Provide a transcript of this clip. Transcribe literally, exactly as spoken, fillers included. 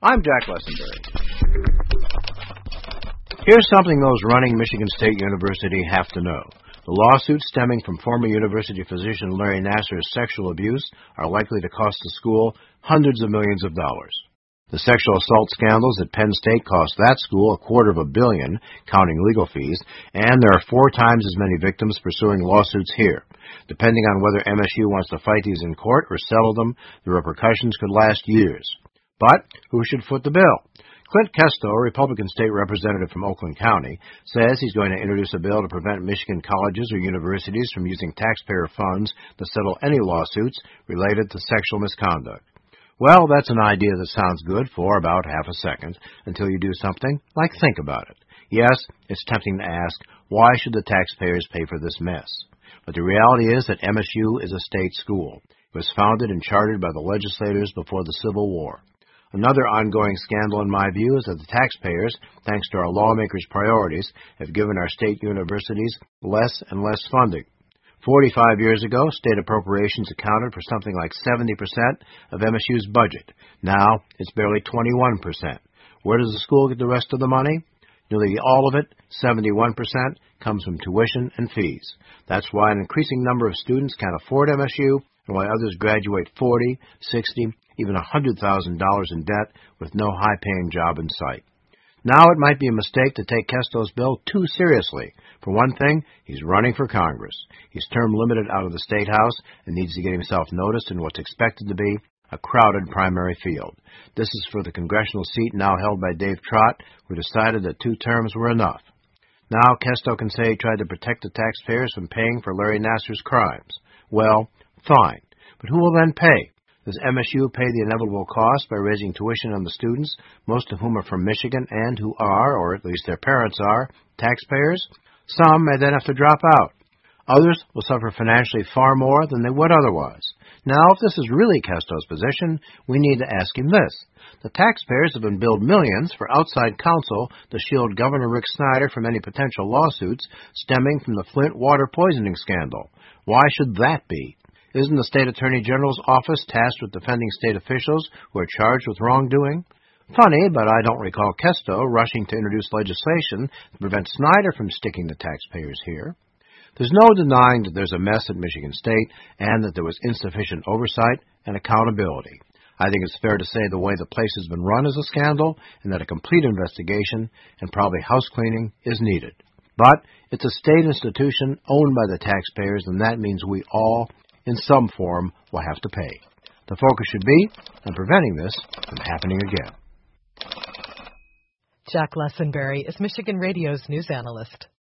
I'm Jack Lessenberry. Here's something those running Michigan State University have to know. The lawsuits stemming from former university physician Larry Nassar's sexual abuse are likely to cost the school hundreds of millions of dollars. The sexual assault scandals at Penn State cost that school a quarter of a billion, counting legal fees, and there are four times as many victims pursuing lawsuits here. Depending on whether M S U wants to fight these in court or settle them, the repercussions could last years. But who should foot the bill? Clint Kesto, a Republican state representative from Oakland County, says he's going to introduce a bill to prevent Michigan colleges or universities from using taxpayer funds to settle any lawsuits related to sexual misconduct. Well, that's an idea that sounds good for about half a second, until you do something like think about it. Yes, it's tempting to ask, why should the taxpayers pay for this mess? But the reality is that M S U is a state school. It was founded and chartered by the legislators before the Civil War. Another ongoing scandal, in my view, is that the taxpayers, thanks to our lawmakers' priorities, have given our state universities less and less funding. Forty-five years ago, state appropriations accounted for something like seventy percent of M S U's budget. Now, it's barely twenty-one percent. Where does the school get the rest of the money? Nearly all of it, seventy-one percent, comes from tuition and fees. That's why an increasing number of students can't afford M S U, and why others graduate forty, sixty, even one hundred thousand dollars in debt with no high-paying job in sight. Now it might be a mistake to take Kesto's bill too seriously. For one thing, he's running for Congress. He's term-limited out of the State House and needs to get himself noticed in what's expected to be a crowded primary field. This is for the congressional seat now held by Dave Trott, who decided that two terms were enough. Now Kesto can say he tried to protect the taxpayers from paying for Larry Nassar's crimes. Well, fine. But who will then pay? Does M S U pay the inevitable cost by raising tuition on the students, most of whom are from Michigan and who are, or at least their parents are, taxpayers? Some may then have to drop out. Others will suffer financially far more than they would otherwise. Now, if this is really Kesto's position, we need to ask him this. The taxpayers have been billed millions for outside counsel to shield Governor Rick Snyder from any potential lawsuits stemming from the Flint water poisoning scandal. Why should that be? Isn't the State Attorney General's office tasked with defending state officials who are charged with wrongdoing? Funny, but I don't recall Kesto rushing to introduce legislation to prevent Snyder from sticking the taxpayers here. There's no denying that there's a mess at Michigan State and that there was insufficient oversight and accountability. I think it's fair to say the way the place has been run is a scandal and that a complete investigation and probably house cleaning is needed. But it's a state institution owned by the taxpayers, and that means we all, in some form, will have to pay. The focus should be on preventing this from happening again. Jack Lessenberry is Michigan Radio's news analyst.